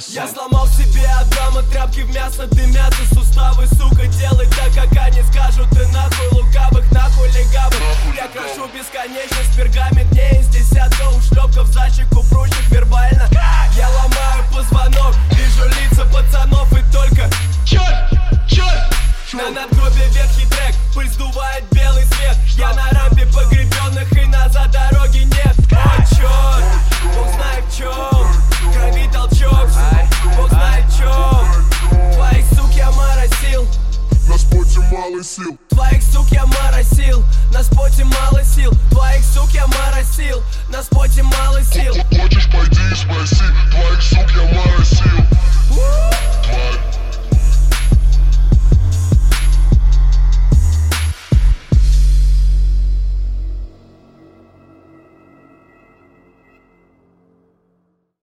Я сломал себе от грамма тряпки, в мясо дымятся суставы. Сука, делай так, как они скажут. Ты нахуй лукавых, нахуй легавых. Я крошу бесконечность, пергамент не из десятка ушлепков за щеку прущих вербально. Я ломаю позвонок, вижу лица пацанов и только на надгробие ветхий трек, пыль сдувает белый свет. Я на рампе погребенных и назад дороги нет. О, чёрт, Бог знает в чём, в крови толчок, Бог знает в чём. Твоих сук я моросил, на споте мало сил. твоих сук я моросил, на споте мало сил. Твоих сук я моросил, на споте мало сил.